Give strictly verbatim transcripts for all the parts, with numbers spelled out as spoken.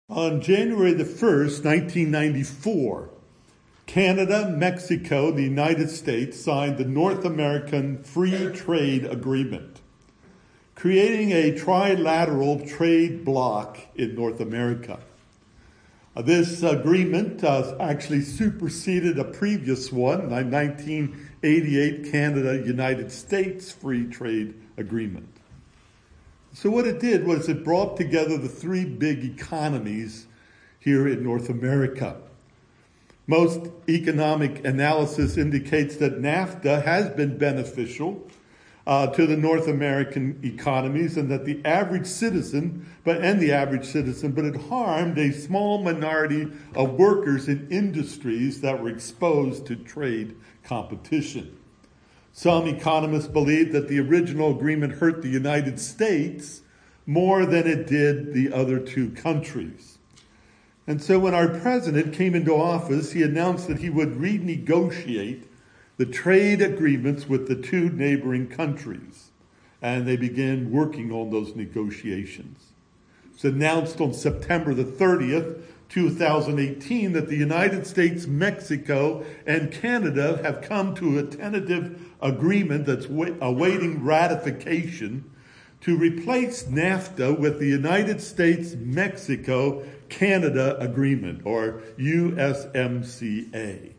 On January the first, nineteen ninety-four, Canada, Mexico, and the United States signed the North American Free Trade Agreement, creating a trilateral trade bloc in North America. Uh, this agreement uh, actually superseded a previous one, the nineteen eighty-eight Canada-United States Free Trade Agreement. So what it did was it brought together the three big economies here in North America. Most economic analysis indicates that NAFTA has been beneficial uh, to the North American economies, and that the average citizen, but and the average citizen, but it harmed a small minority of workers in industries that were exposed to trade competition. Some economists believe that the original agreement hurt the United States more than it did the other two countries. And so when our president came into office, he announced that he would renegotiate the trade agreements with the two neighboring countries. And they began working on those negotiations. It was announced on September the thirtieth, two thousand eighteen, that the United States, Mexico, and Canada have come to a tentative agreement that's awaiting ratification to replace NAFTA with the United States, Mexico, Canada Agreement, or U S M C A.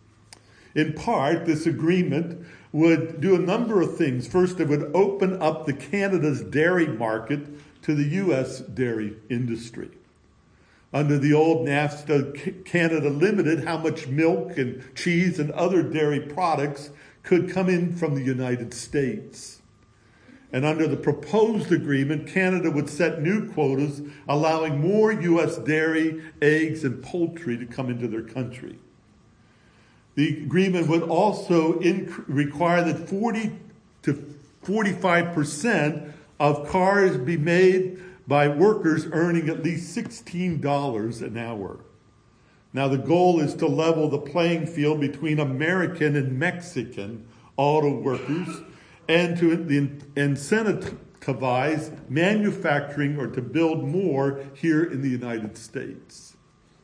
In part, this agreement would do a number of things. First, it would open up the Canada's dairy market to the U S dairy industry. Under the old NAFTA, Canada limited how much milk and cheese and other dairy products could come in from the United States. And under the proposed agreement, Canada would set new quotas, allowing more U S dairy, eggs, and poultry to come into their country. The agreement would also inc- require that forty to forty-five percent of cars be made by workers earning at least sixteen dollars an hour. Now, the goal is to level the playing field between American and Mexican auto workers and to incentivize manufacturing or to build more here in the United States.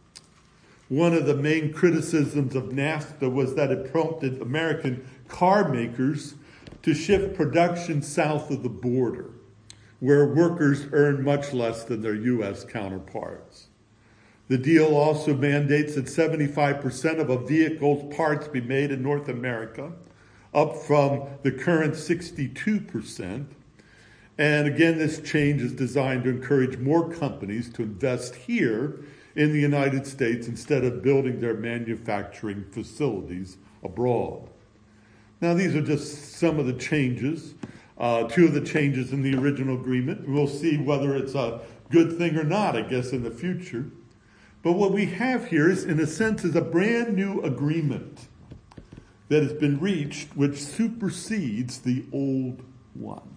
One of the main criticisms of NAFTA was that it prompted American car makers to shift production south of the border, where workers earn much less than their U S counterparts. The deal also mandates that seventy-five percent of a vehicle's parts be made in North America, up from the current sixty-two percent. And again, this change is designed to encourage more companies to invest here in the United States instead of building their manufacturing facilities abroad. Now, these are just some of the changes. Uh, two of the changes in the original agreement. We'll see whether it's a good thing or not, I guess, in the future. But what we have here is, in a sense, is a brand new agreement that has been reached, which supersedes the old one.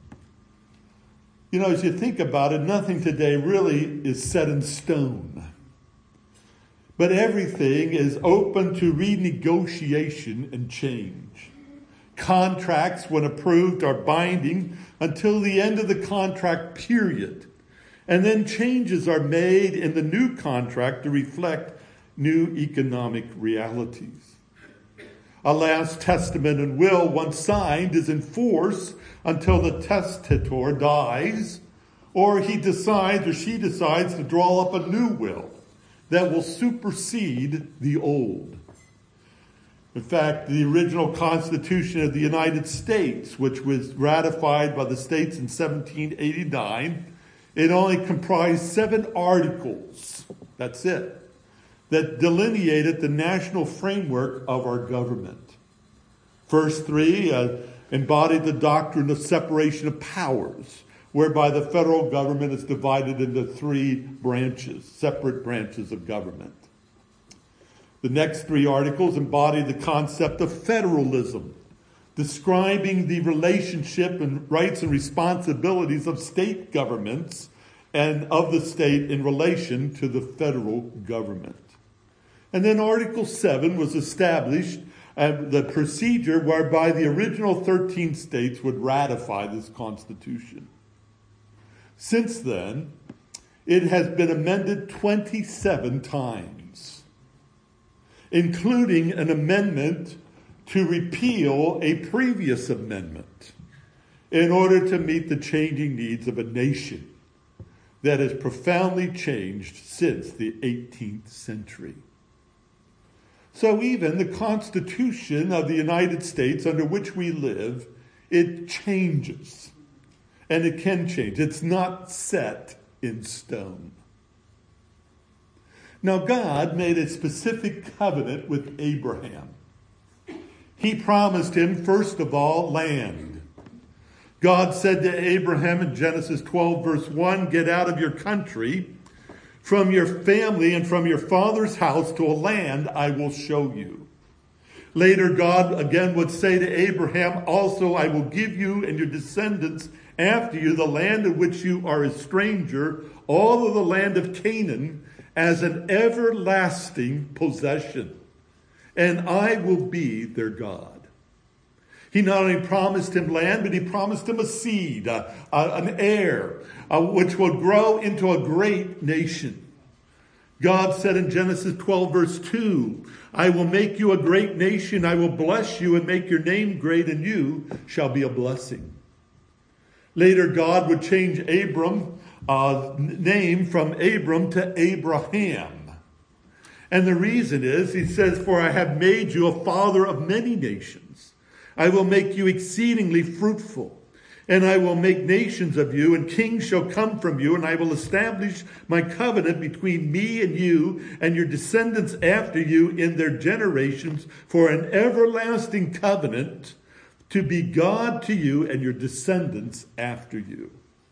You know, as you think about it, nothing today really is set in stone. But everything is open to renegotiation and change. Contracts, when approved, are binding until the end of the contract period. And then changes are made in the new contract to reflect new economic realities. A last testament and will, once signed, is in force until the testator dies, or he decides or she decides to draw up a new will that will supersede the old. In fact, the original Constitution of the United States, which was ratified by the states in seventeen eighty-nine, it only comprised seven articles, that's it, that delineated the national framework of our government. First three uh, embodied the doctrine of separation of powers, whereby the federal government is divided into three branches, separate branches of government. The next three articles embody the concept of federalism, describing the relationship and rights and responsibilities of state governments and of the state in relation to the federal government. And then Article seven was established, and the procedure whereby the original thirteen states would ratify this Constitution. Since then, it has been amended twenty-seven times, including an amendment to repeal a previous amendment in order to meet the changing needs of a nation that has profoundly changed since the eighteenth century. So even the Constitution of the United States under which we live, it changes. And it can change. It's not set in stone. Now God made a specific covenant with Abraham. He promised him, first of all, land. God said to Abraham in Genesis twelve, verse one, get out of your country, from your family and from your father's house to a land I will show you. Later, God again would say to Abraham, also I will give you and your descendants after you the land in which you are a stranger, all of the land of Canaan, as an everlasting possession. And I will be their God. He not only promised him land, but he promised him a seed, uh, uh, an heir, uh, which will grow into a great nation. God said in Genesis twelve, verse two, I will make you a great nation. I will bless you and make your name great, and you shall be a blessing. Later, God would change Abram's uh, name from Abram to Abraham. And the reason is, he says, for I have made you a father of many nations. I will make you exceedingly fruitful, and I will make nations of you, and kings shall come from you, and I will establish my covenant between me and you and your descendants after you in their generations for an everlasting covenant to be God to you and your descendants after you.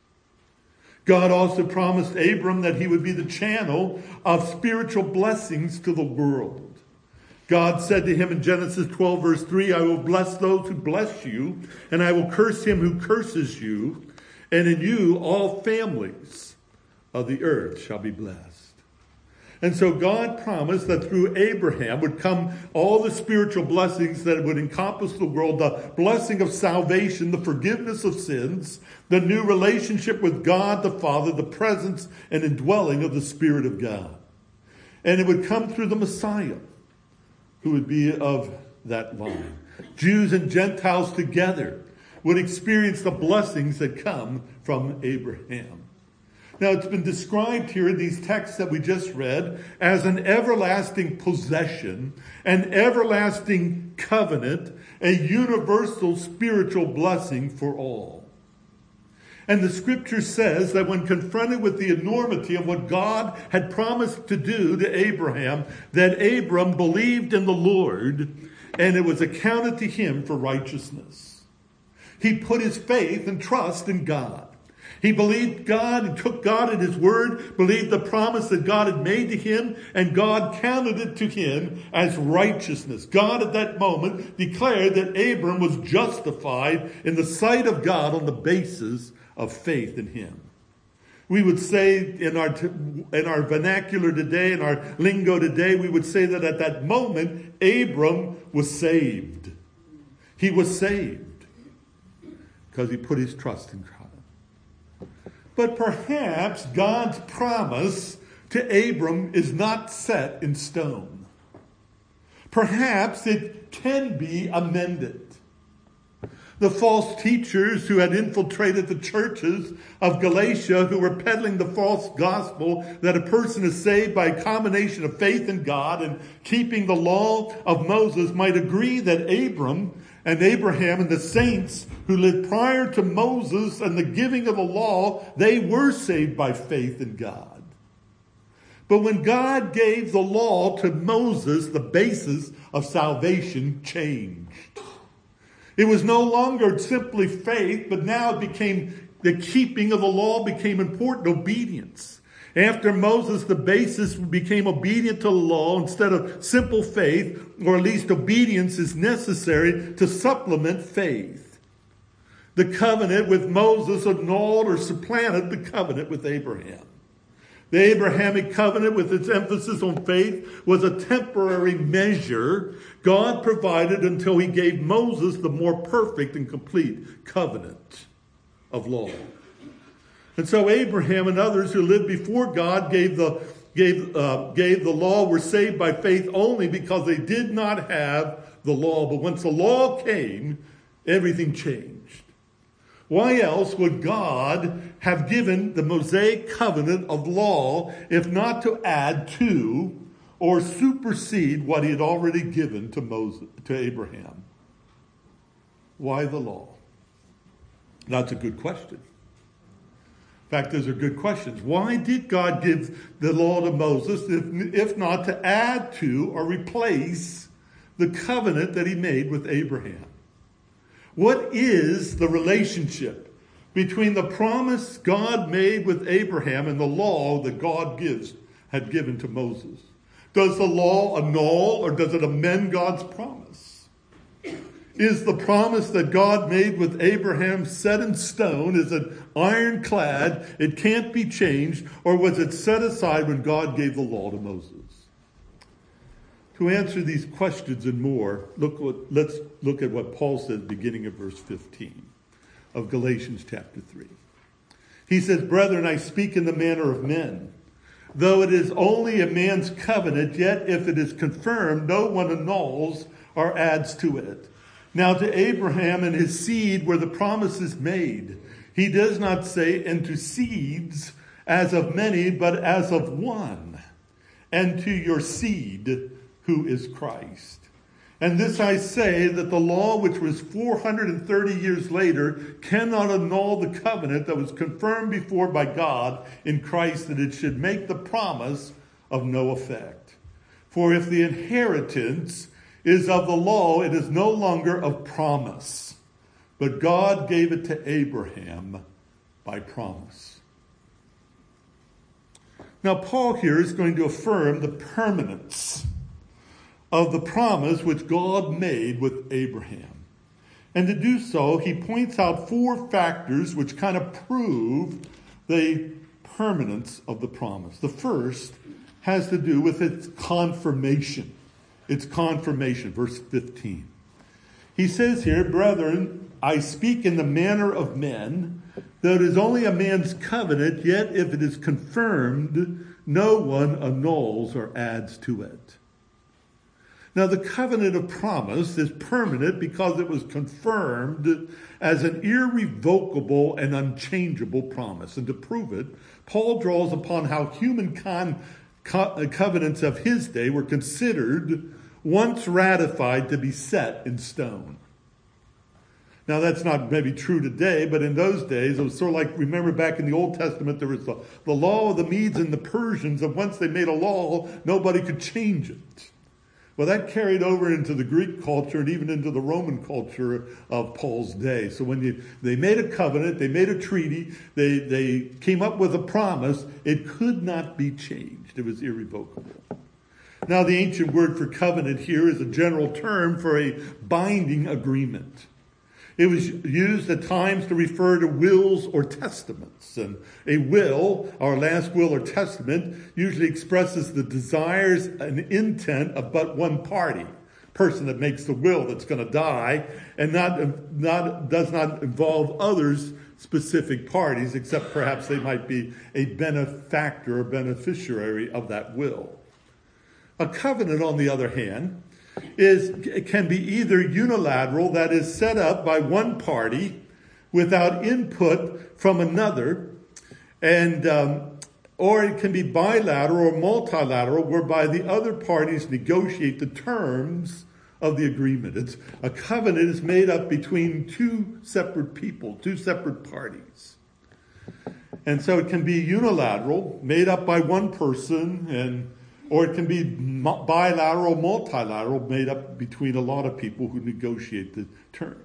God also promised Abram that he would be the channel of spiritual blessings to the world. God said to him in Genesis twelve, verse three, I will bless those who bless you, and I will curse him who curses you, and in you all families of the earth shall be blessed. And so God promised that through Abraham would come all the spiritual blessings that would encompass the world, the blessing of salvation, the forgiveness of sins, the new relationship with God the Father, the presence and indwelling of the Spirit of God. And it would come through the Messiah, who would be of that line. Jews and Gentiles together would experience the blessings that come from Abraham. Now, it's been described here in these texts that we just read as an everlasting possession, an everlasting covenant, a universal spiritual blessing for all. And the scripture says that when confronted with the enormity of what God had promised to do to Abraham, that Abram believed in the Lord, and it was accounted to him for righteousness. He put his faith and trust in God. He believed God and took God at his word, believed the promise that God had made to him, and God counted it to him as righteousness. God at that moment declared that Abram was justified in the sight of God on the basis of faith in him. We would say in our in our vernacular today, in our lingo today, we would say that at that moment, Abram was saved. He was saved because he put his trust in God. But perhaps God's promise to Abram is not set in stone. Perhaps it can be amended. The false teachers who had infiltrated the churches of Galatia, who were peddling the false gospel that a person is saved by a combination of faith in God and keeping the law of Moses, might agree that Abram and Abraham and the saints who lived prior to Moses and the giving of the law, they were saved by faith in God. But when God gave the law to Moses, the basis of salvation changed. It was no longer simply faith, but now it became, the keeping of the law became important, obedience. After Moses, the basis became obedient to the law instead of simple faith, or at least obedience is necessary to supplement faith. The covenant with Moses annulled or supplanted the covenant with Abraham. The Abrahamic covenant, with its emphasis on faith, was a temporary measure God provided until he gave Moses the more perfect and complete covenant of law. And so Abraham and others who lived before God gave the, gave, uh, gave the law were saved by faith only because they did not have the law. But once the law came, everything changed. Why else would God have given the Mosaic covenant of law if not to add to or supersede what he had already given to Moses, to Abraham? Why the law? That's a good question. In fact, those are good questions. Why did God give the law to Moses if, if not to add to or replace the covenant that he made with Abraham? What is the relationship between the promise God made with Abraham and the law that God gives had given to Moses? Does the law annul or does it amend God's promise? Is the promise that God made with Abraham set in stone? Is it ironclad? It can't be changed? Or was it set aside when God gave the law to Moses? To answer these questions and more, look what, let's look at what Paul says beginning of verse fifteen of Galatians chapter three. He says, "Brethren, I speak in the manner of men. Though it is only a man's covenant, yet if it is confirmed, no one annuls or adds to it. Now to Abraham and his seed were the promises made. He does not say, and to seeds as of many, but as of one, and to your seed, who is Christ. And this I say, that the law, which was four hundred thirty years later, cannot annul the covenant that was confirmed before by God in Christ, that it should make the promise of no effect. For if the inheritance is of the law, it is no longer of promise, but God gave it to Abraham by promise." Now, Paul here is going to affirm the permanence of the promise which God made with Abraham. And to do so, he points out four factors which kind of prove the permanence of the promise. The first has to do with its confirmation. Its confirmation, verse fifteen. He says here, "Brethren, I speak in the manner of men, though it is only a man's covenant, yet if it is confirmed, no one annuls or adds to it." Now, the covenant of promise is permanent because it was confirmed as an irrevocable and unchangeable promise. And to prove it, Paul draws upon how human con- co- covenants of his day were considered, once ratified, to be set in stone. Now, that's not maybe true today, but in those days, it was sort of like, remember back in the Old Testament, there was the, the law of the Medes and the Persians, and once they made a law, nobody could change it. Well, that carried over into the Greek culture and even into the Roman culture of Paul's day. So when you, they made a covenant, they made a treaty, they, they came up with a promise, it could not be changed. It was irrevocable. Now, the ancient word for covenant here is a general term for a binding agreement. It was used at times to refer to wills or testaments. And a will, our last will or testament, usually expresses the desires and intent of but one party, person that makes the will that's going to die, and not, not does not involve others, specific parties, except perhaps they might be a benefactor or beneficiary of that will. A covenant, on the other hand, is it can be either unilateral, that is set up by one party without input from another, and um, or it can be bilateral or multilateral, whereby the other parties negotiate the terms of the agreement. It's a covenant is made up between two separate people, two separate parties. And so it can be unilateral, made up by one person, and or it can be bilateral, multilateral, made up between a lot of people who negotiate the terms.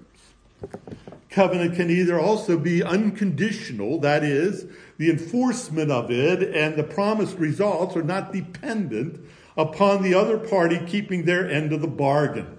Covenant can either also be unconditional, that is, the enforcement of it and the promised results are not dependent upon the other party keeping their end of the bargain.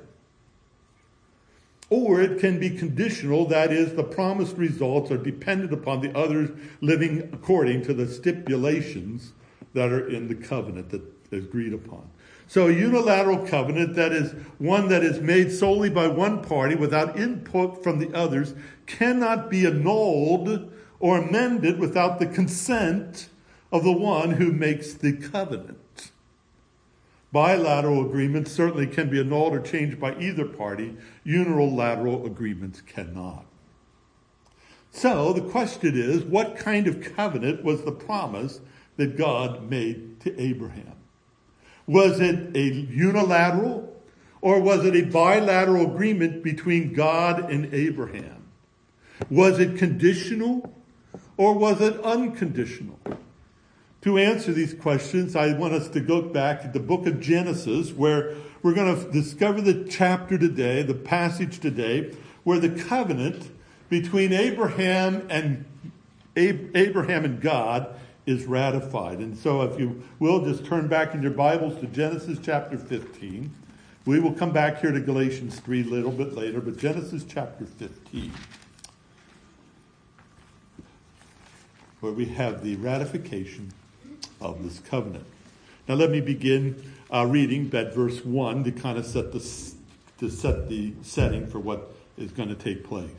Or it can be conditional, that is, the promised results are dependent upon the others living according to the stipulations that are in the covenant that is agreed upon. So a unilateral covenant, that is one that is made solely by one party without input from the others, cannot be annulled or amended without the consent of the one who makes the covenant. Bilateral agreements certainly can be annulled or changed by either party. Unilateral agreements cannot. So the question is, what kind of covenant was the promise that God made to Abraham? Was it a unilateral, or was it a bilateral agreement between God and Abraham? Was it conditional, or was it unconditional? To answer these questions, I want us to go back to the book of Genesis, where we're going to discover the chapter today, the passage today, where the covenant between Abraham and Abraham and God is ratified. And so if you will, just turn back in your Bibles to Genesis chapter fifteen. We will come back here to Galatians three a little bit later, but Genesis chapter fifteen, where we have the ratification of this covenant. Now let me begin uh, reading at verse one to kind of set the, to set the setting for what is going to take place.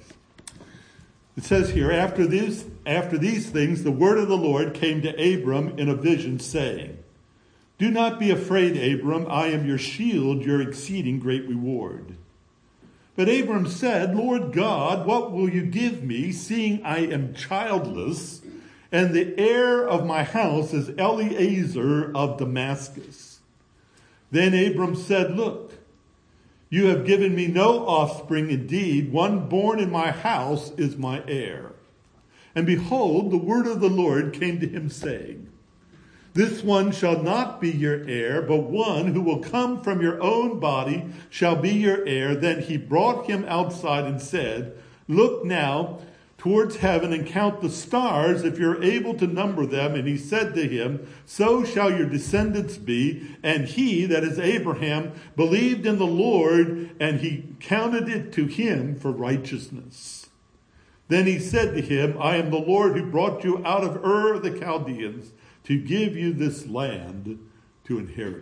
It says here, after these, after these things, the word of the Lord came to Abram in a vision, saying, "Do not be afraid, Abram. I am your shield, your exceeding great reward." But Abram said, "Lord God, what will you give me, seeing I am childless, and the heir of my house is Eliezer of Damascus?" Then Abram said, "Look, you have given me no offspring indeed. One born in my house is my heir." And behold, the word of the Lord came to him, saying, "This one shall not be your heir, but one who will come from your own body shall be your heir." Then he brought him outside and said, "Look now towards heaven and count the stars, if you're able to number them." And he said to him, "So shall your descendants be." And he, that is Abraham, believed in the Lord, and he counted it to him for righteousness. Then he said to him, "I am the Lord who brought you out of Ur of the Chaldeans to give you this land to inherit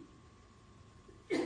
it."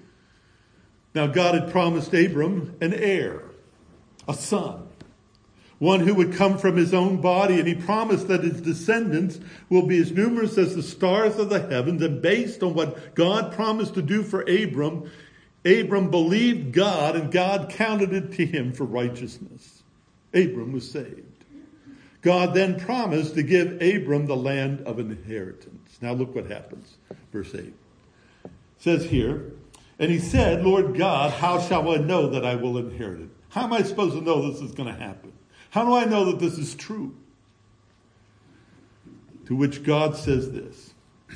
Now God had promised Abram an heir, a son, one who would come from his own body, and he promised that his descendants will be as numerous as the stars of the heavens. And based on what God promised to do for Abram, Abram believed God, and God counted it to him for righteousness. Abram was saved. God then promised to give Abram the land of inheritance. Now look what happens. Verse eight. It says here, "And he said, Lord God, how shall I know that I will inherit it?" How am I supposed to know this is going to happen? How do I know that this is true? To which God says this.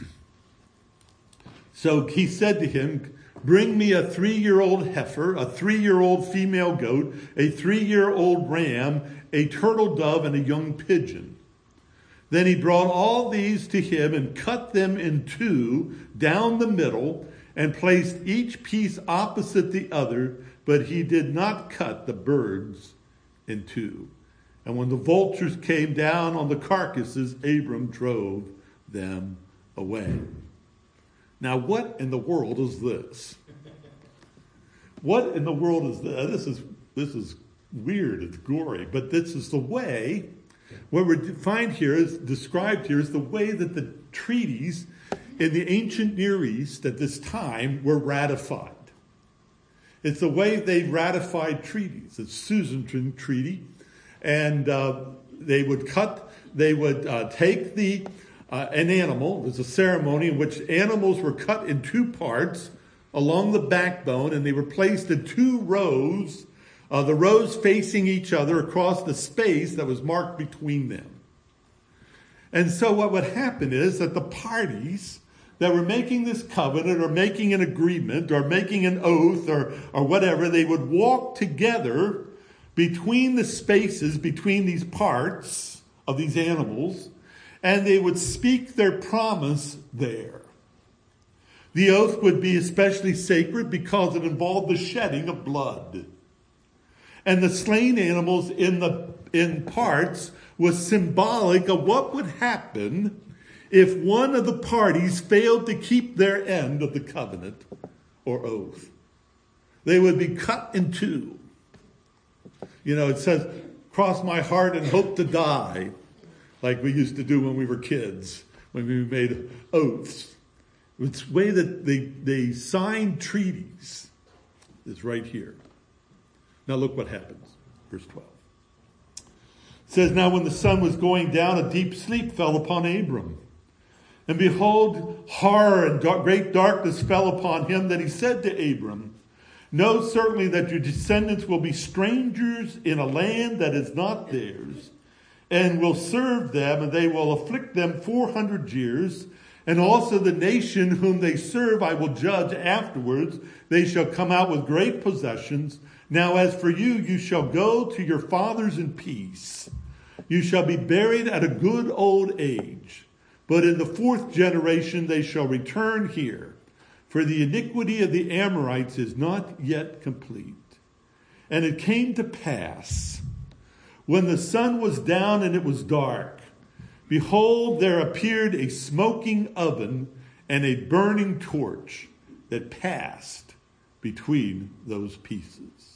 So he said to him, "Bring me a three-year-old heifer, a three-year-old female goat, a three-year-old ram, a turtle dove, and a young pigeon." Then he brought all these to him and cut them in two down the middle and placed each piece opposite the other, but he did not cut the birds in two. And when the vultures came down on the carcasses, Abram drove them away. Now, what in the world is this? What in the world is this? This is, this is weird. It's gory. But this is the way, what we find here is described here is the way that the treaties in the ancient Near East at this time were ratified. It's the way they ratified treaties. It's Susan Treaty. And uh, they would cut, they would uh, take the uh, an animal. There's a ceremony in which animals were cut in two parts along the backbone, and they were placed in two rows, uh, the rows facing each other across the space that was marked between them. And so what would happen is that the parties that were making this covenant or making an agreement or making an oath or, or whatever, they would walk together between the spaces, between these parts of these animals, and they would speak their promise there. The oath would be especially sacred because it involved the shedding of blood. And the slain animals in the in parts was symbolic of what would happen if one of the parties failed to keep their end of the covenant or oath. They would be cut in two. You know, it says, cross my heart and hope to die, like we used to do when we were kids, when we made oaths. It's the way that they, they signed treaties is right here. Now look what happens. Verse twelve. It says, now when the sun was going down, a deep sleep fell upon Abram. And behold, horror and dark, great darkness fell upon him. Then he said to Abram, know certainly that your descendants will be strangers in a land that is not theirs, and will serve them, and they will afflict them four hundred years. And also the nation whom they serve I will judge afterwards. They shall come out with great possessions. Now as for you, you shall go to your fathers in peace. You shall be buried at a good old age. But in the fourth generation they shall return here. For the iniquity of the Amorites is not yet complete. And it came to pass, when the sun was down and it was dark, behold, there appeared a smoking oven and a burning torch that passed between those pieces.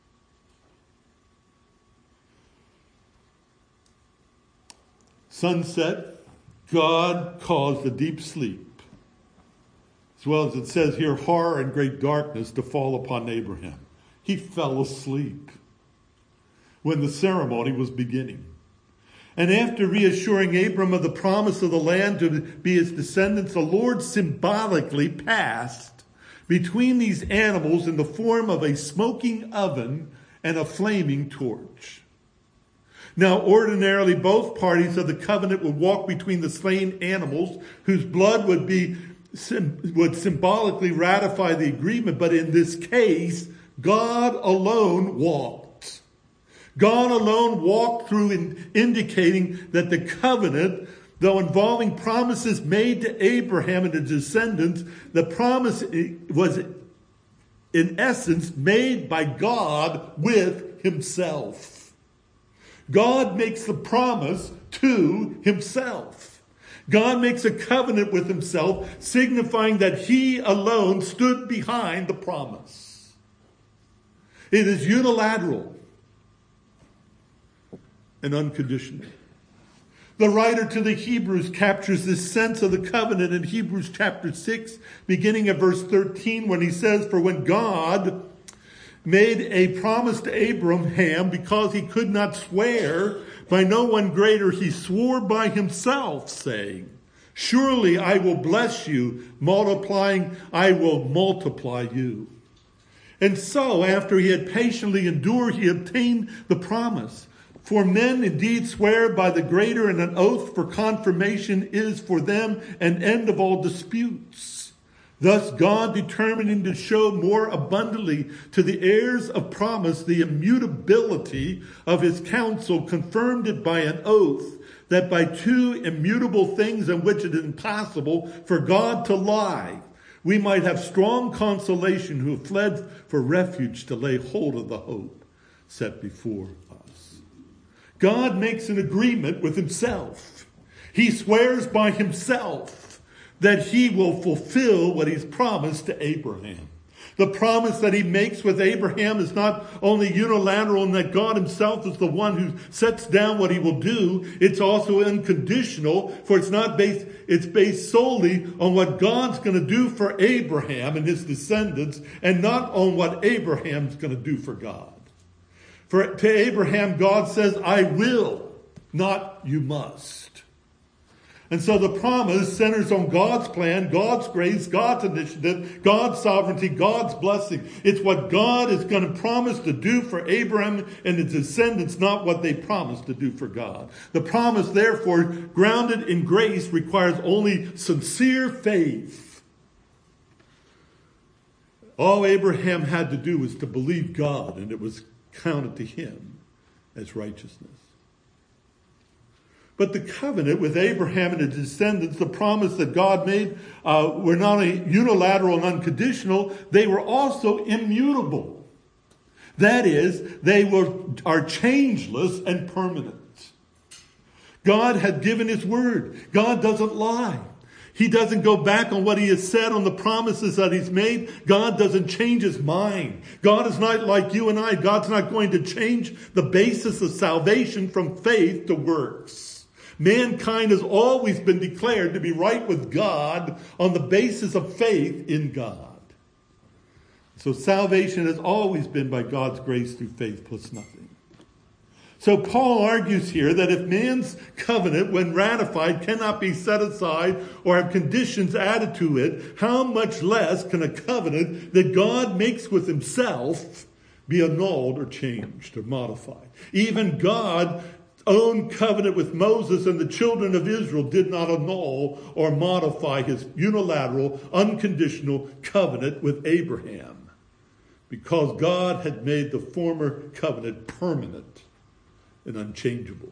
Sunset, God caused a deep sleep, as well as it says here, horror and great darkness to fall upon Abraham. He fell asleep when the ceremony was beginning. And after reassuring Abram of the promise of the land to be his descendants, the Lord symbolically passed between these animals in the form of a smoking oven and a flaming torch. Now, ordinarily, both parties of the covenant would walk between the slain animals, whose blood would be would symbolically ratify the agreement. But in this case, God alone walked. God alone walked through, in indicating that the covenant, though involving promises made to Abraham and his descendants, the promise was, in essence, made by God with himself. God makes the promise to himself. God makes a covenant with himself, signifying that he alone stood behind the promise. It is unilateral and unconditional. The writer to the Hebrews captures this sense of the covenant in Hebrews chapter six, beginning at verse thirteen, when he says, for when God made a promise to Abraham, because he could not swear by no one greater, he swore by himself, saying, surely I will bless you, multiplying, I will multiply you. And so, after he had patiently endured, he obtained the promise. For men indeed swear by the greater, and an oath for confirmation is for them an end of all disputes. Thus God, determining to show more abundantly to the heirs of promise the immutability of his counsel, confirmed it by an oath, that by two immutable things in which it is impossible for God to lie, we might have strong consolation who have fled for refuge to lay hold of the hope set before us. God makes an agreement with himself. He swears by himself that he will fulfill what he's promised to Abraham. The promise that he makes with Abraham is not only unilateral in that God himself is the one who sets down what he will do, it's also unconditional, for it's not based, it's based solely on what God's going to do for Abraham and his descendants, and not on what Abraham's going to do for God. For to Abraham, God says, I will, not you must. And so the promise centers on God's plan, God's grace, God's initiative, God's sovereignty, God's blessing. It's what God is going to promise to do for Abraham and his descendants, not what they promised to do for God. The promise, therefore, grounded in grace, requires only sincere faith. All Abraham had to do was to believe God, and it was counted to him as righteousness. But the covenant with Abraham and his descendants, the promise that God made, uh, were not only unilateral and unconditional, they were also immutable. That is, they were are changeless and permanent. God had given his word. God doesn't lie. He doesn't go back on what he has said, on the promises that he's made. God doesn't change his mind. God is not like you and I. God's not going to change the basis of salvation from faith to works. Mankind has always been declared to be right with God on the basis of faith in God. So salvation has always been by God's grace through faith plus nothing. So Paul argues here that if man's covenant, when ratified, cannot be set aside or have conditions added to it, how much less can a covenant that God makes with himself be annulled or changed or modified? Even God's own covenant with Moses and the children of Israel did not annul or modify his unilateral, unconditional covenant with Abraham, because God had made the former covenant permanent and unchangeable.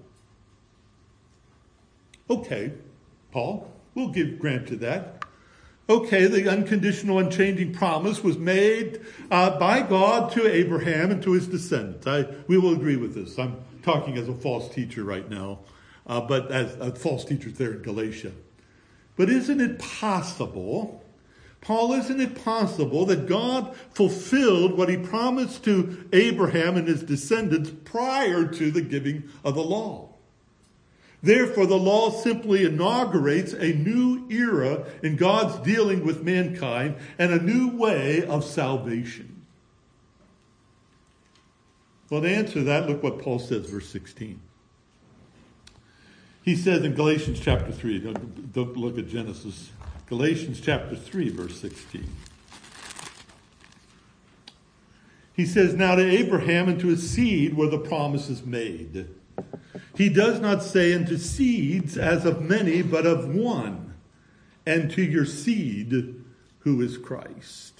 Okay, Paul, we'll give grant to that. Okay, the unconditional, unchanging promise was made uh, by God to Abraham and to his descendants. I, we will agree with this. I'm talking as a false teacher right now, uh, but as a false teacher there in Galatia. But isn't it possible, Paul, isn't it possible that God fulfilled what he promised to Abraham and his descendants prior to the giving of the law? Therefore, the law simply inaugurates a new era in God's dealing with mankind and a new way of salvation. Well, to answer that, look what Paul says, verse sixteen. He says in Galatians chapter three, don't, don't look at Genesis, Galatians chapter three, verse sixteen. He says, now to Abraham and to his seed were the promises made. He does not say unto seeds as of many, but of one, and to your seed, who is Christ.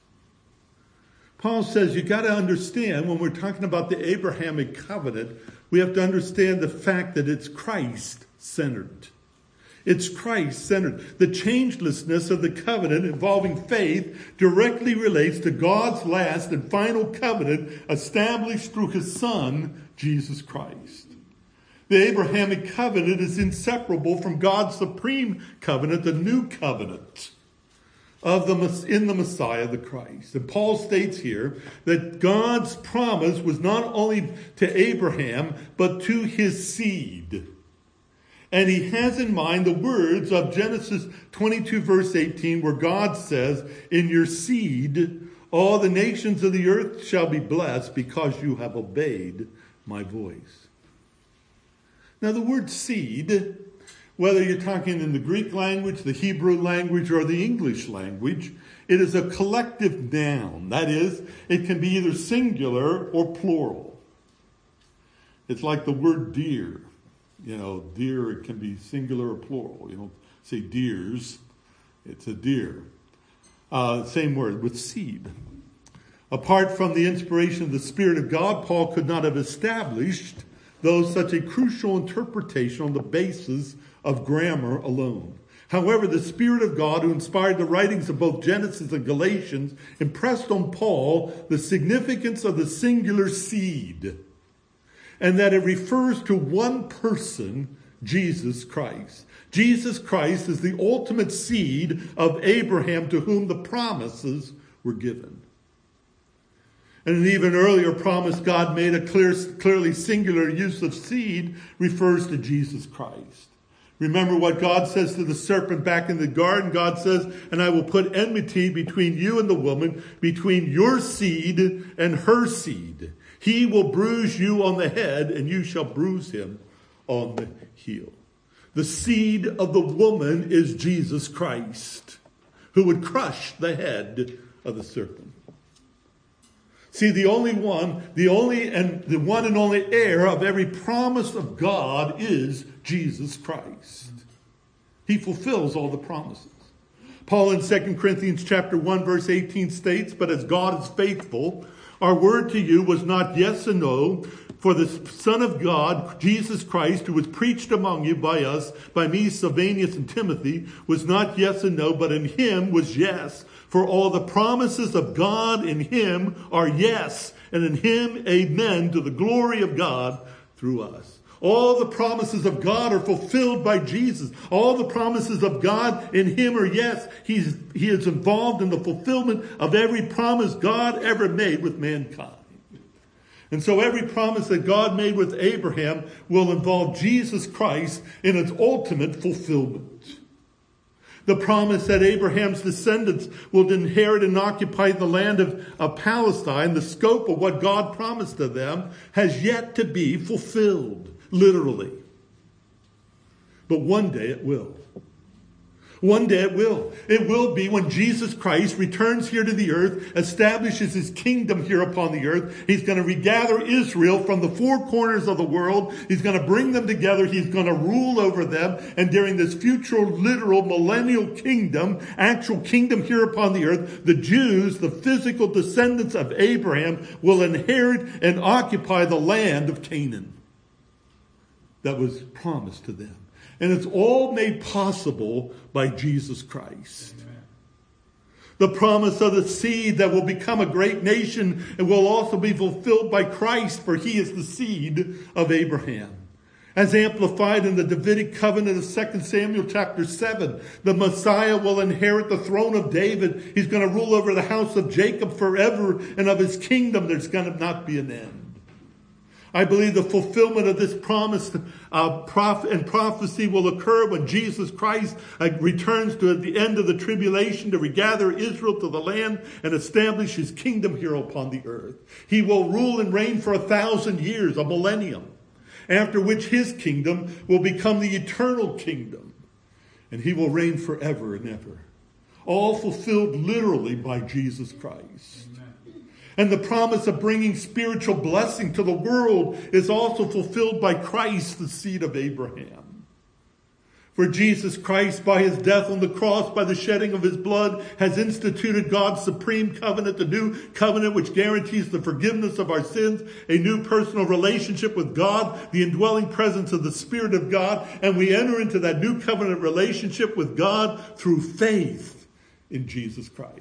Paul says you got to understand, when we're talking about the Abrahamic covenant, we have to understand the fact that it's Christ-centered. It's Christ-centered. The changelessness of the covenant involving faith directly relates to God's last and final covenant established through his Son, Jesus Christ. The Abrahamic covenant is inseparable from God's supreme covenant, the new covenant of the in the Messiah, the Christ. And Paul states here that God's promise was not only to Abraham, but to his seed. And he has in mind the words of Genesis twenty-two, verse eighteen, where God says, in your seed, all the nations of the earth shall be blessed because you have obeyed my voice. Now, the word seed, whether you're talking in the Greek language, the Hebrew language, or the English language, it is a collective noun. That is, it can be either singular or plural. It's like the word deer. You know, deer, it can be singular or plural. You don't say deers, it's a deer. Uh, same word with seed. Apart from the inspiration of the Spirit of God, Paul could not have established, though, such a crucial interpretation on the basis of grammar alone. However, the Spirit of God, who inspired the writings of both Genesis and Galatians, impressed on Paul the significance of the singular seed, and that it refers to one person, Jesus Christ. Jesus Christ is the ultimate seed of Abraham, to whom the promises were given. And an even earlier promise God made, a clear, clearly singular use of seed, refers to Jesus Christ. Remember what God says to the serpent back in the garden. God says, and I will put enmity between you and the woman, between your seed and her seed. He will bruise you on the head, and you shall bruise him on the heel. The seed of the woman is Jesus Christ, who would crush the head of the serpent. See, the only one, the only and the one and only heir of every promise of God is Jesus Christ. He fulfills all the promises. Paul in Second Corinthians chapter one, verse eighteen states, but as God is faithful, our word to you was not yes and no, for the Son of God, Jesus Christ, who was preached among you by us, by me, Silvanus, and Timothy, was not yes and no, but in him was yes. For all the promises of God in him are yes, and in him amen, to the glory of God through us. All the promises of God are fulfilled by Jesus. All the promises of God in him are yes. He's, he is involved in the fulfillment of every promise God ever made with mankind. And so every promise that God made with Abraham will involve Jesus Christ in its ultimate fulfillment. The promise that Abraham's descendants will inherit and occupy the land of, of Palestine, the scope of what God promised to them, has yet to be fulfilled, literally. But one day it will. One day it will. It will be when Jesus Christ returns here to the earth, establishes his kingdom here upon the earth. He's going to regather Israel from the four corners of the world. He's going to bring them together. He's going to rule over them. And during this future, literal, millennial kingdom, actual kingdom here upon the earth, the Jews, the physical descendants of Abraham, will inherit and occupy the land of Canaan that was promised to them. And it's all made possible by Jesus Christ. Amen. The promise of the seed that will become a great nation and will also be fulfilled by Christ, for he is the seed of Abraham. As amplified in the Davidic covenant of Second Samuel chapter seven, the Messiah will inherit the throne of David. He's going to rule over the house of Jacob forever, and of his kingdom there's going to not be an end. I believe the fulfillment of this promise uh, prof- and prophecy will occur when Jesus Christ uh, returns to at the end of the tribulation to regather Israel to the land and establish his kingdom here upon the earth. He will rule and reign for a thousand years, a millennium, after which his kingdom will become the eternal kingdom. And he will reign forever and ever. All fulfilled literally by Jesus Christ. And the promise of bringing spiritual blessing to the world is also fulfilled by Christ, the seed of Abraham. For Jesus Christ, by his death on the cross, by the shedding of his blood, has instituted God's supreme covenant, the new covenant which guarantees the forgiveness of our sins, a new personal relationship with God, the indwelling presence of the Spirit of God, and we enter into that new covenant relationship with God through faith in Jesus Christ.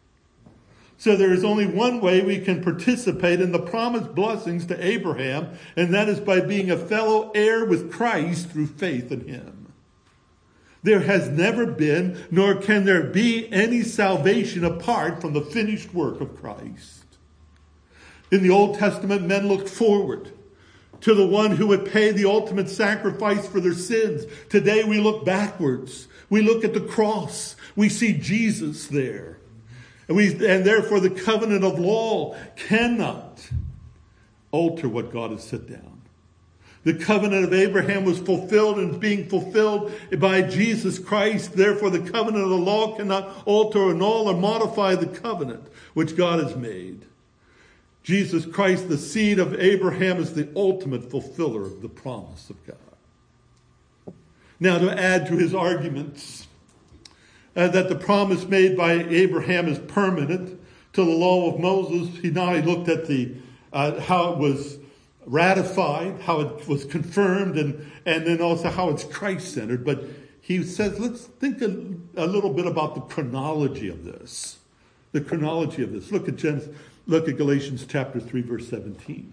So there is only one way we can participate in the promised blessings to Abraham, and that is by being a fellow heir with Christ through faith in him. There has never been, nor can there be, any salvation apart from the finished work of Christ. In the Old Testament, men looked forward to the one who would pay the ultimate sacrifice for their sins. Today we look backwards. We look at the cross. We see Jesus there. And, we, and therefore the covenant of law cannot alter what God has set down. The covenant of Abraham was fulfilled and is being fulfilled by Jesus Christ. Therefore the covenant of the law cannot alter or annul or modify the covenant which God has made. Jesus Christ, the seed of Abraham, is the ultimate fulfiller of the promise of God. Now, to add to his arguments, Uh, that the promise made by Abraham is permanent to the law of Moses. He now he looked at the uh, how it was ratified, how it was confirmed, and, and then also how it's Christ-centered. But he says, let's think a, a little bit about the chronology of this. The chronology of this. Look at Genesis, look at Galatians chapter three, verse seventeen.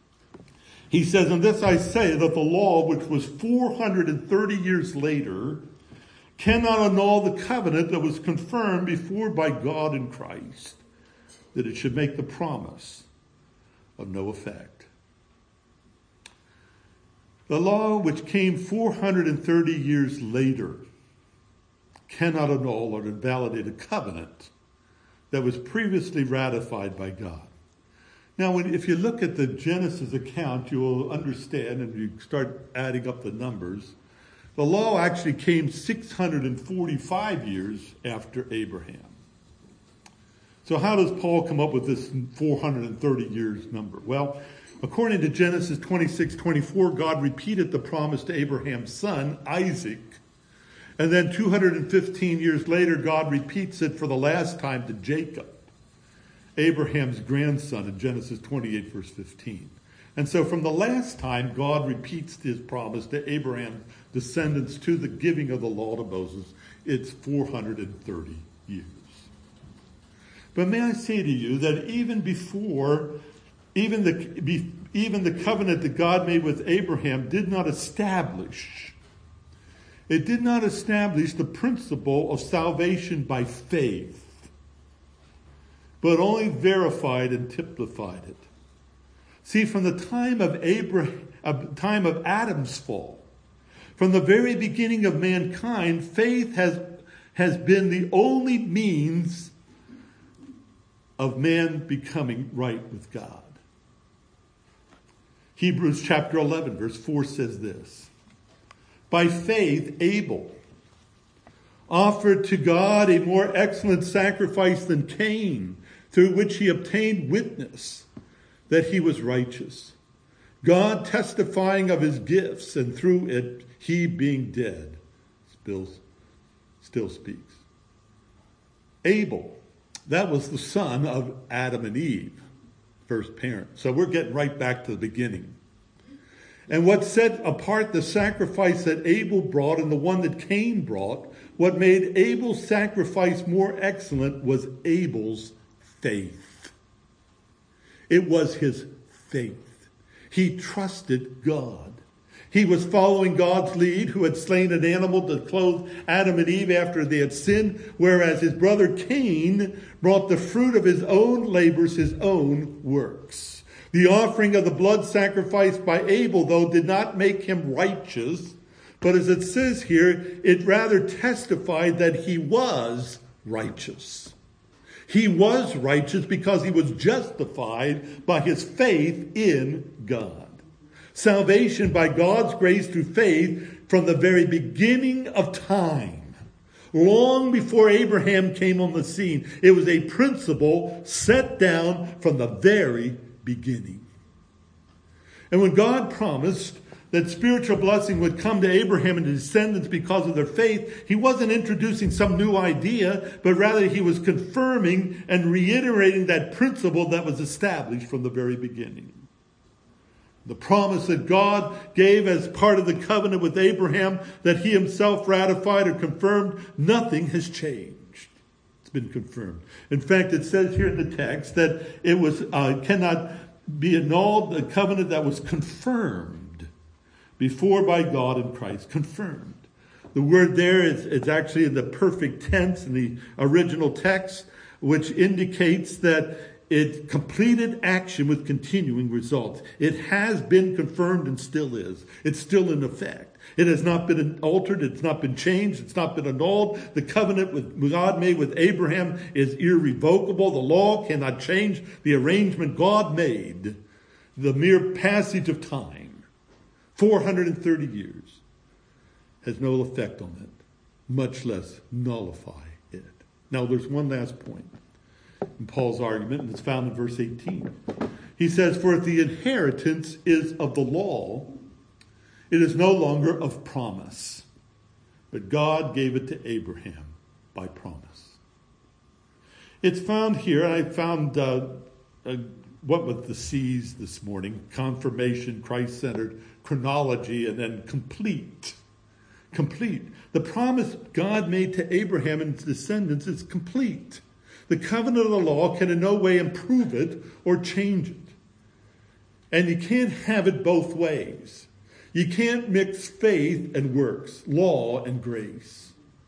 He says, and this I say, that the law, which was four hundred thirty years later, cannot annul the covenant that was confirmed before by God in Christ, that it should make the promise of no effect. The law which came four hundred thirty years later cannot annul or invalidate a covenant that was previously ratified by God. Now, when, if you look at the Genesis account, you will understand, and you start adding up the numbers, the law actually came six hundred forty-five years after Abraham. So how does Paul come up with this four hundred thirty years number? Well, according to Genesis twenty-six twenty-four, God repeated the promise to Abraham's son, Isaac. And then two hundred fifteen years later, God repeats it for the last time to Jacob, Abraham's grandson, in Genesis twenty-eight, verse fifteen. And so from the last time, God repeats his promise to Abraham's descendants to the giving of the law to Moses, it's four hundred thirty years. But may I say to you that even before, even the even the covenant that God made with Abraham did not establish, it did not establish the principle of salvation by faith, but only verified and typified it. See, from the time of Abraham, uh, time of Adam's fall, from the very beginning of mankind, faith has, has been the only means of man becoming right with God. Hebrews chapter eleven, verse four says this: by faith, Abel offered to God a more excellent sacrifice than Cain, through which he obtained witness that he was righteous, God testifying of his gifts, and through it, he being dead, still, still speaks. Abel, that was the son of Adam and Eve, first parent. So we're getting right back to the beginning. And what set apart the sacrifice that Abel brought and the one that Cain brought, what made Abel's sacrifice more excellent was Abel's faith. It was his faith. He trusted God. He was following God's lead, who had slain an animal to clothe Adam and Eve after they had sinned, whereas his brother Cain brought the fruit of his own labors, his own works. The offering of the blood sacrifice by Abel, though, did not make him righteous, but as it says here, it rather testified that he was righteous. He was righteous because he was justified by his faith in God. Salvation by God's grace through faith from the very beginning of time, long before Abraham came on the scene. It was a principle set down from the very beginning. And when God promised that spiritual blessing would come to Abraham and his descendants because of their faith, he wasn't introducing some new idea, but rather he was confirming and reiterating that principle that was established from the very beginning. The promise that God gave as part of the covenant with Abraham that he himself ratified or confirmed, nothing has changed. It's been confirmed. In fact, it says here in the text that it was uh, cannot be annulled, the covenant that was confirmed before by God in Christ. Confirmed. The word there is, is actually in the perfect tense in the original text, which indicates that it completed action with continuing results. It has been confirmed and still is. It's still in effect. It has not been altered. It's not been changed. It's not been annulled. The covenant with God made with Abraham is irrevocable. The law cannot change the arrangement God made. The mere passage of time, four hundred thirty years, has no effect on it, much less nullify it. Now, there's one last point in Paul's argument, and it's found in verse eighteen. He says, for if the inheritance is of the law, it is no longer of promise, but God gave it to Abraham by promise. It's found here, and I found uh, uh, what with the C's this morning: confirmation, Christ-centered, chronology, and then complete. Complete. The promise God made to Abraham and his descendants is complete. The covenant of the law can in no way improve it or change it. And you can't have it both ways. You can't mix faith and works, law and grace.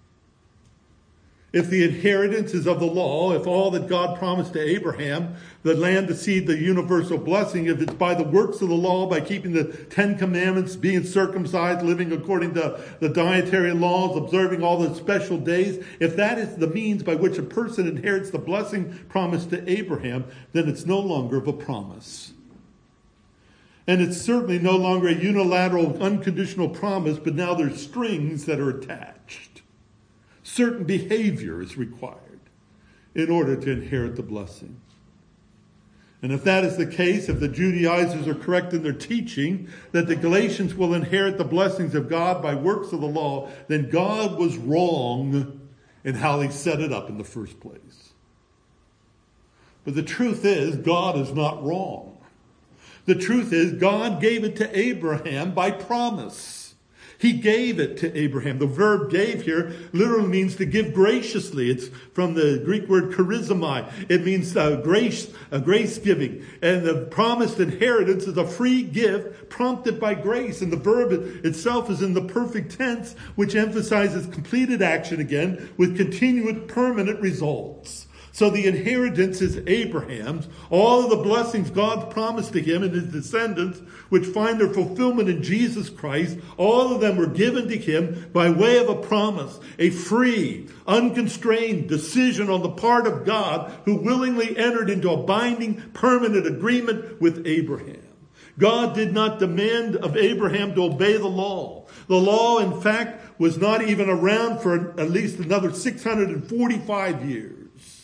If the inheritance is of the law, if all that God promised to Abraham, the land to seed the universal blessing, if it's by the works of the law, by keeping the Ten Commandments, being circumcised, living according to the dietary laws, observing all the special days, if that is the means by which a person inherits the blessing promised to Abraham, then it's no longer of a promise. And it's certainly no longer a unilateral, unconditional promise, but now there's strings that are attached. Certain behavior is required in order to inherit the blessing. And if that is the case, if the Judaizers are correct in their teaching that the Galatians will inherit the blessings of God by works of the law, then God was wrong in how he set it up in the first place. But the truth is, God is not wrong. The truth is, God gave it to Abraham by promise. He gave it to Abraham. The verb gave here literally means to give graciously. It's from the Greek word charizomai. It means uh, grace, uh, grace giving. And the promised inheritance is a free gift prompted by grace. And the verb itself is in the perfect tense, which emphasizes completed action again with continued permanent results. So the inheritance is Abraham's. All of the blessings God promised to him and his descendants, which find their fulfillment in Jesus Christ, all of them were given to him by way of a promise, a free, unconstrained decision on the part of God, who willingly entered into a binding, permanent agreement with Abraham. God did not demand of Abraham to obey the law. The law, in fact, was not even around for at least another six hundred forty-five years.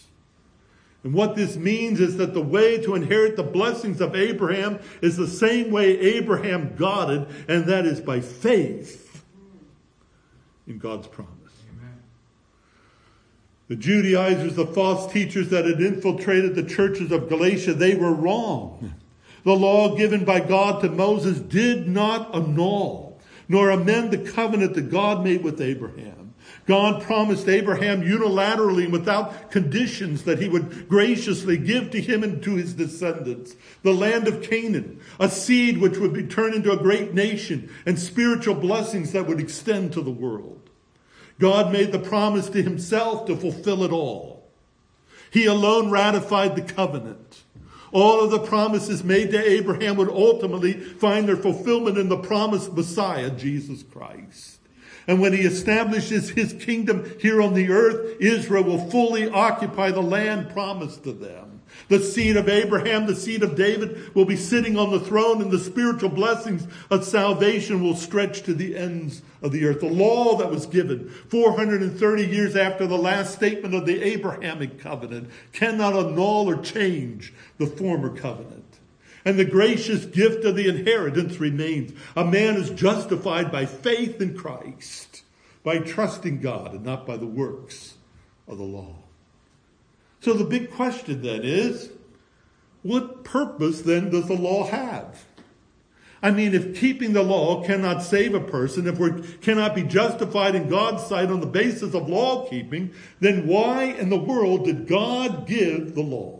And what this means is that the way to inherit the blessings of Abraham is the same way Abraham got it, and that is by faith in God's promise. Amen. The Judaizers, the false teachers that had infiltrated the churches of Galatia, they were wrong. The law given by God to Moses did not annul nor amend the covenant that God made with Abraham. God promised Abraham unilaterally and without conditions that he would graciously give to him and to his descendants the land of Canaan, a seed which would be turned into a great nation, and spiritual blessings that would extend to the world. God made the promise to himself to fulfill it all. He alone ratified the covenant. All of the promises made to Abraham would ultimately find their fulfillment in the promised Messiah, Jesus Christ. And when he establishes his kingdom here on the earth, Israel will fully occupy the land promised to them. The seed of Abraham, the seed of David, will be sitting on the throne, and the spiritual blessings of salvation will stretch to the ends of the earth. The law that was given four hundred thirty years after the last statement of the Abrahamic covenant cannot annul or change the former covenant. And the gracious gift of the inheritance remains. A man is justified by faith in Christ, by trusting God and not by the works of the law. So the big question then is, what purpose then does the law have? I mean, if keeping the law cannot save a person, if we cannot be justified in God's sight on the basis of law keeping, then why in the world did God give the law?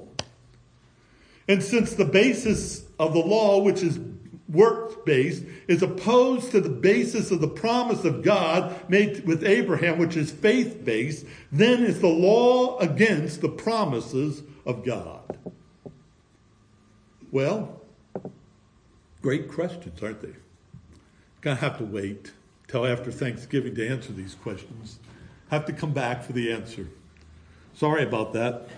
And since the basis of the law, which is works-based, is opposed to the basis of the promise of God made with Abraham, which is faith-based, then is the law against the promises of God? Well, great questions, aren't they? Gonna have to wait till after Thanksgiving to answer these questions. Have to come back for the answer. Sorry about that.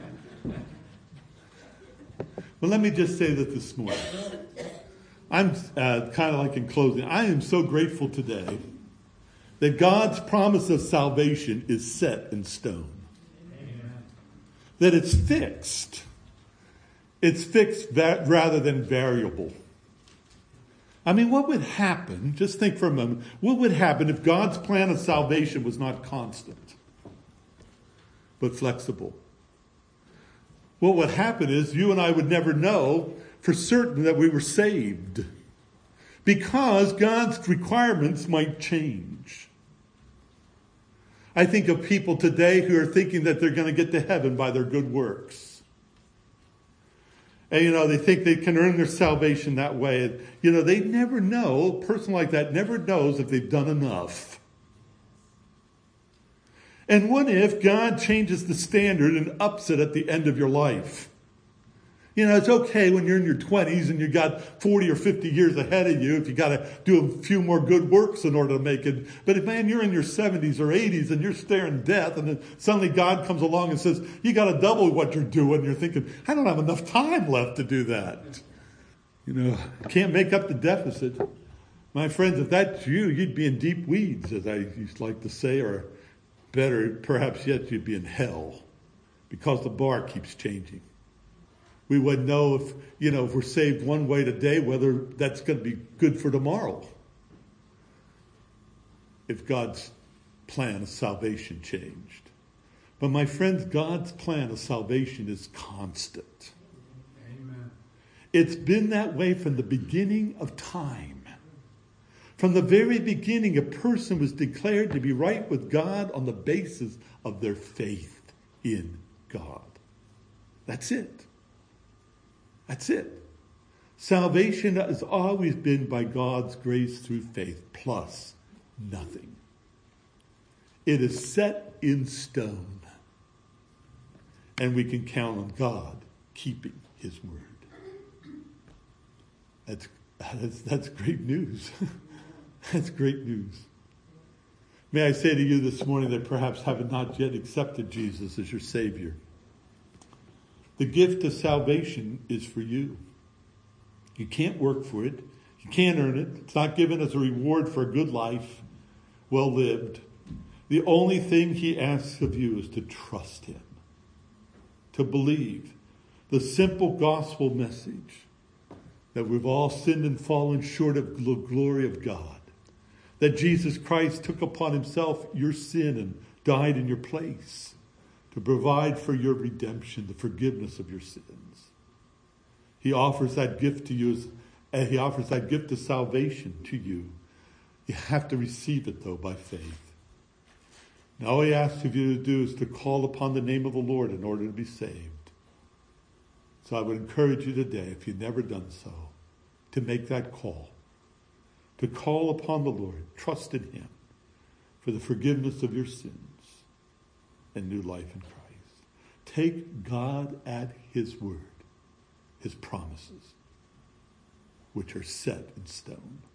But let me just say that this morning, I'm uh, kind of like in closing, I am so grateful today that God's promise of salvation is set in stone. Amen. That it's fixed. It's fixed va- rather than variable. I mean, what would happen, just think for a moment, what would happen if God's plan of salvation was not constant, but flexible? What would happen is you and I would never know for certain that we were saved, because God's requirements might change. I think of people today who are thinking that they're going to get to heaven by their good works. And, you know, they think they can earn their salvation that way. And, you know, they never know, a person like that never knows if they've done enough. And what if God changes the standard and ups it at the end of your life? You know, it's okay when you're in your twenties and you got forty or fifty years ahead of you if you got to do a few more good works in order to make it. But if, man, you're in your seventies or eighties and you're staring death, and then suddenly God comes along and says, you got to double what you're doing. You're thinking, I don't have enough time left to do that. You know, can't make up the deficit. My friends, if that's you, you'd be in deep weeds, as I used to like to say, or better, perhaps yet, you'd be in hell, because the bar keeps changing. We wouldn't know if, you know, if we're saved one way today, whether that's going to be good for tomorrow, if God's plan of salvation changed. But my friends, God's plan of salvation is constant. Amen. It's been that way from the beginning of time. From the very beginning, a person was declared to be right with God on the basis of their faith in God. That's it. That's it. Salvation has always been by God's grace through faith, plus nothing. It is set in stone. And we can count on God keeping his word. That's, that's, that's great news. That's great news. May I say to you this morning that perhaps have not yet accepted Jesus as your Savior. The gift of salvation is for you. You can't work for it. You can't earn it. It's not given as a reward for a good life, well lived. The only thing he asks of you is to trust him, to believe the simple gospel message that we've all sinned and fallen short of the glory of God, that Jesus Christ took upon himself your sin and died in your place to provide for your redemption, the forgiveness of your sins. He offers that gift to you, and he offers that gift of salvation to you. You have to receive it, though, by faith. Now, all he asks of you to do is to call upon the name of the Lord in order to be saved. So I would encourage you today, if you've never done so, to make that call. To call upon the Lord, trust in him for the forgiveness of your sins and new life in Christ. Take God at his word, his promises, which are set in stone.